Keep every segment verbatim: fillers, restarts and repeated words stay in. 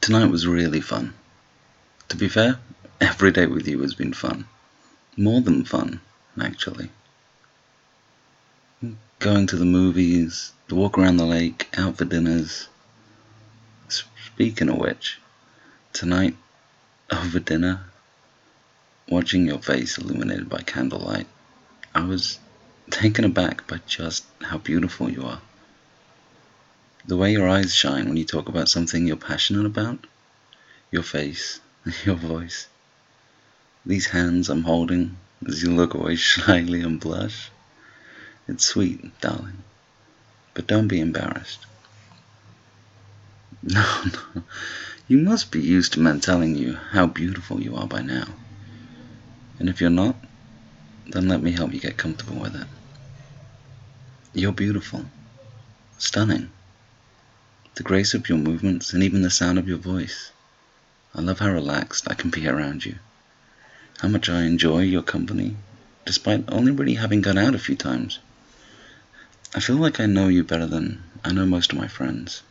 Tonight was really fun. To be fair, every date with you has been fun. More than fun, actually. Going to the movies, the walk around the lake, out for dinners. Speaking of which, tonight, over dinner, watching your face illuminated by candlelight, I was taken aback by just how beautiful you are. The way your eyes shine when you talk about something you're passionate about, your face, your voice, these hands I'm holding as you look away shyly and blush. It's sweet, darling, but don't be embarrassed. No, no, you must be used to men telling you how beautiful you are by now. And if you're not, then let me help you get comfortable with it. You're beautiful, stunning. The grace of your movements and even the sound of your voice. I love how relaxed I can be around you. How much I enjoy your company, despite only really having gone out a few times. I feel like I know you better than I know most of my friends.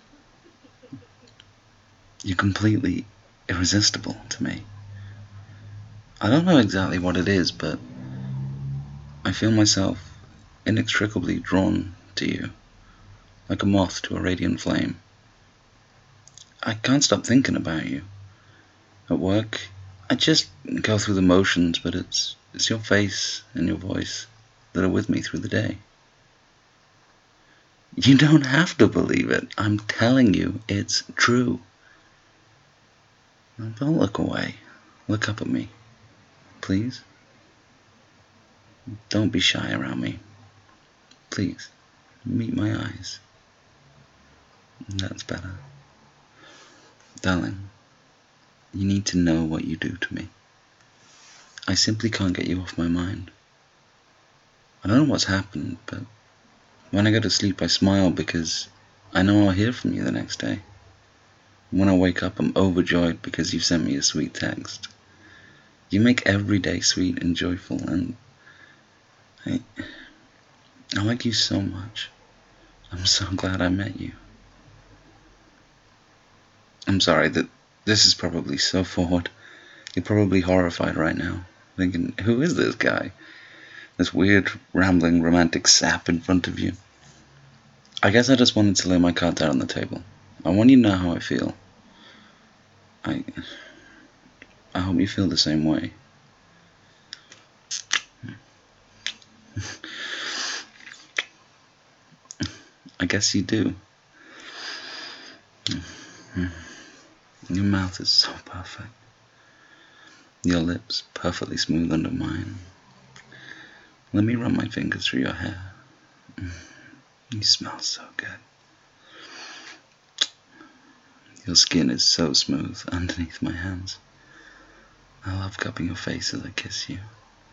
You're completely irresistible to me. I don't know exactly what it is, but I feel myself inextricably drawn to you, like a moth to a radiant flame. I can't stop thinking about you. At work, I just go through the motions, but it's it's your face and your voice that are with me through the day. You don't have to believe it. I'm telling you, it's true. Now, don't look away. Look up at me, please. Don't be shy around me. Please, meet my eyes. That's better. Darling, you need to know what you do to me. I simply can't get you off my mind. I don't know what's happened, but when I go to sleep I smile because I know I'll hear from you the next day. When I wake up I'm overjoyed because you sent me a sweet text. You make every day sweet and joyful, and I, I like you so much. I'm so glad I met you. I'm sorry that this is probably so forward. You're probably horrified right now, thinking, who is this guy? This weird, rambling, romantic sap in front of you. I guess I just wanted to lay my cards out on the table. I want you to know how I feel. I, I hope you feel the same way. I guess you do. Your mouth is so perfect. Your lips perfectly smooth under mine. Let me run my fingers through your hair. You smell so good. Your skin is so smooth underneath my hands. I love cupping your face as I kiss you.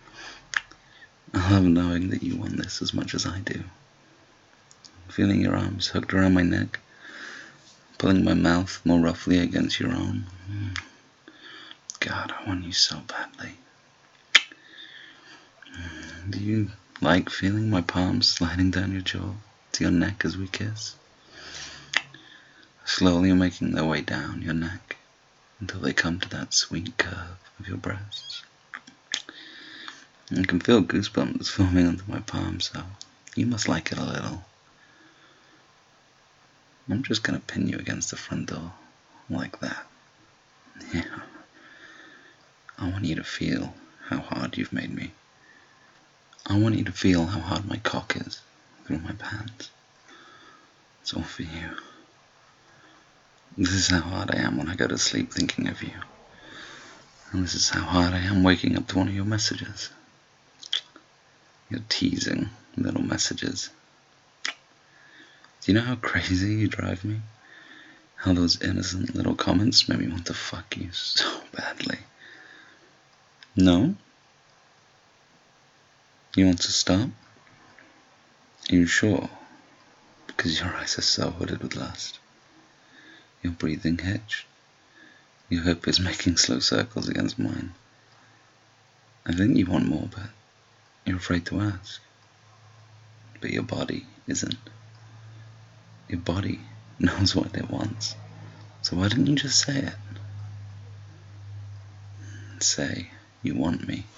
I love knowing that you want this as much as I do. Feeling your arms hooked around my neck, pulling my mouth more roughly against your own. God, I want you so badly. Do you like feeling my palms sliding down your jaw to your neck as we kiss? Slowly making their way down your neck until they come to that sweet curve of your breasts. I can feel goosebumps forming under my palms, so you must like it a little. I'm just gonna pin you against the front door, like that. Yeah. I want you to feel how hard you've made me. I want you to feel how hard my cock is through my pants. It's all for you. This is how hard I am when I go to sleep thinking of you. And this is how hard I am waking up to one of your messages. Your teasing little messages. Do you know how crazy you drive me? How those innocent little comments make me want to fuck you so badly. No? You want to stop? Are you sure? Because your eyes are so hooded with lust. Your breathing hitched. Your hip is making slow circles against mine. I think you want more, but you're afraid to ask. But your body isn't. Your body knows what it wants. So why didn't you just say it? Say you want me.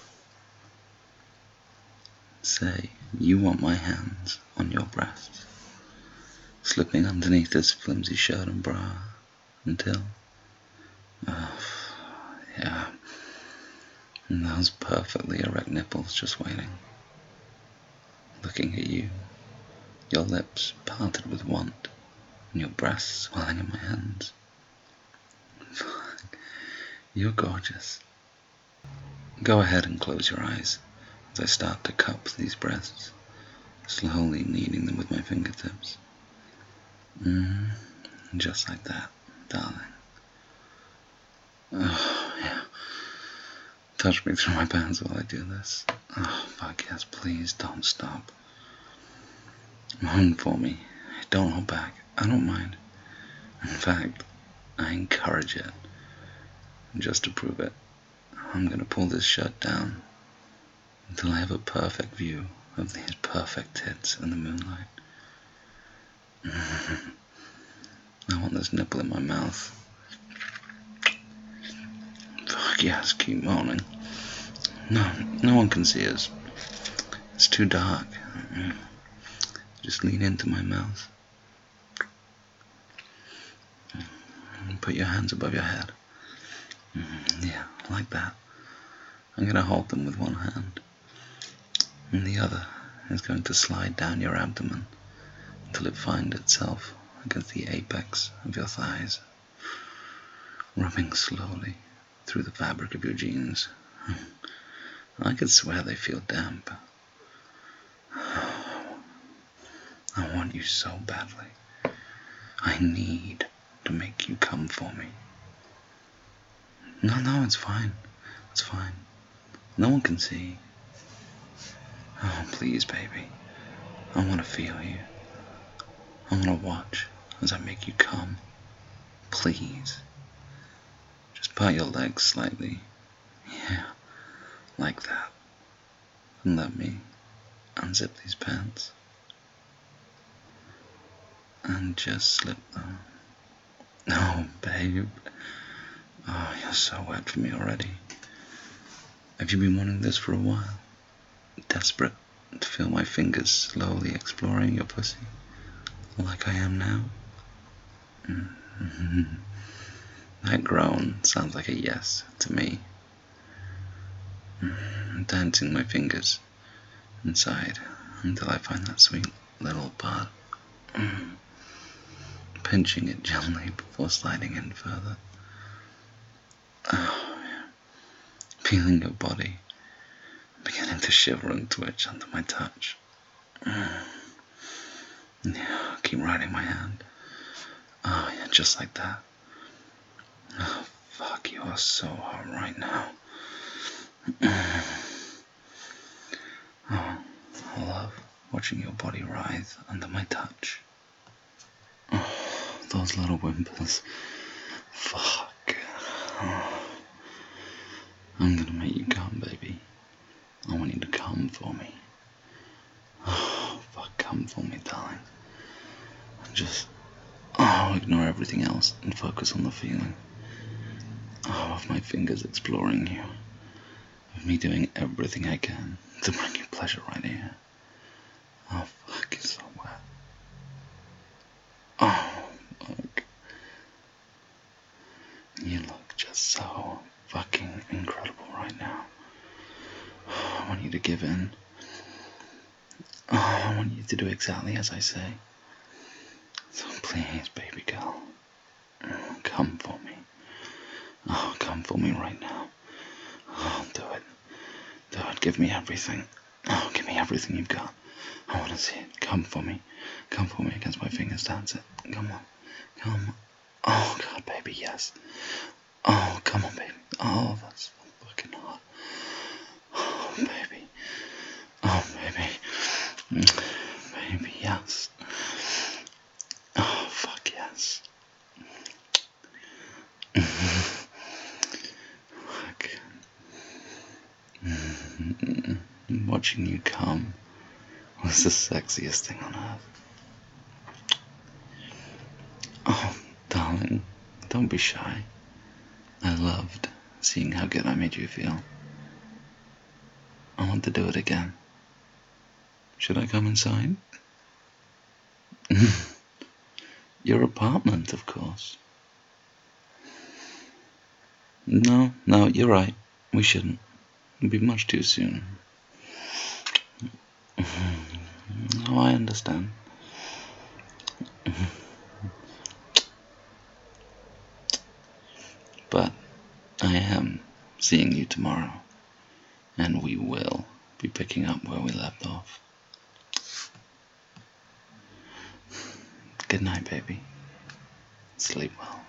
Say you want my hands on your breasts, slipping underneath this flimsy shirt and bra until, oh, yeah, and those perfectly erect nipples just waiting, looking at you, your lips parted with want, and your breasts swelling in my hands. You're gorgeous. Go ahead and close your eyes as I start to cup these breasts, slowly kneading them with my fingertips. Mm, just like that, darling. Oh, yeah. Touch me through my pants while I do this. Oh, fuck yes, please don't stop. Moan for me. Don't hold back. I don't mind. In fact, I encourage it. And just to prove it, I'm gonna pull this shirt down until I have a perfect view of these perfect tits in the moonlight. I want this nipple in my mouth. Fuck yes, keep moaning. No, no one can see us. It's too dark. Just lean into my mouth. Put your hands above your head. Yeah, like that. I'm gonna hold them with one hand, and the other is going to slide down your abdomen until it finds itself against the apex of your thighs, rubbing slowly through the fabric of your jeans. I could swear they feel damp. I want you so badly. I need to make you come for me. No, no, it's fine. It's fine. No one can see. Oh, please, baby. I want to feel you. I want to watch as I make you come. Please. Just part your legs slightly. Yeah, like that. And let me unzip these pants. And just slip them. Oh, babe. Oh, you're so wet for me already. Have you been wanting this for a while? Desperate to feel my fingers slowly exploring your pussy, like I am now? Mm-hmm. That groan sounds like a yes to me. I'm dancing my fingers inside until I find that sweet little part. Mm. Pinching it gently before sliding in further. Oh, yeah. Feeling your body beginning to shiver and twitch under my touch. Mm. Yeah, keep riding my hand. Oh yeah, just like that. Oh fuck, you are so hot right now. Oh, I love watching your body writhe under my touch. Oh, those little whimpers. Fuck. Oh. I'm gonna make you come, baby. I want you to come for me. Oh, fuck, come for me, darling. Just, oh, ignore everything else and focus on the feeling. Oh, of my fingers exploring you. Of me doing everything I can to bring you pleasure right here. Oh, fuck, it's so wet. Oh, fuck. You look just so fucking incredible right now. Oh, I want you to give in. Oh, I want you to do exactly as I say. So please, baby girl, come for me. Oh, come for me right now. Oh, do it. Do it. Give me everything. Oh, give me everything you've got. I want to see it. Come for me. Come for me against my fingers. That's it. Come on. Come on. Oh, God, baby, yes. Oh, come on, baby. Oh, that's fucking hot. Oh, baby. Oh, baby. Baby, yes. Oh, fuck, yes. Fuck. Watching you come was the sexiest thing on earth. Oh, darling, don't be shy. I loved seeing how good I made you feel. I want to do it again. Should I come inside? Your apartment, of course. No, no, you're right. We shouldn't. It'd be much too soon. Oh, I understand. But I am seeing you tomorrow, and we will be picking up where we left off. Good night, baby. Sleep well.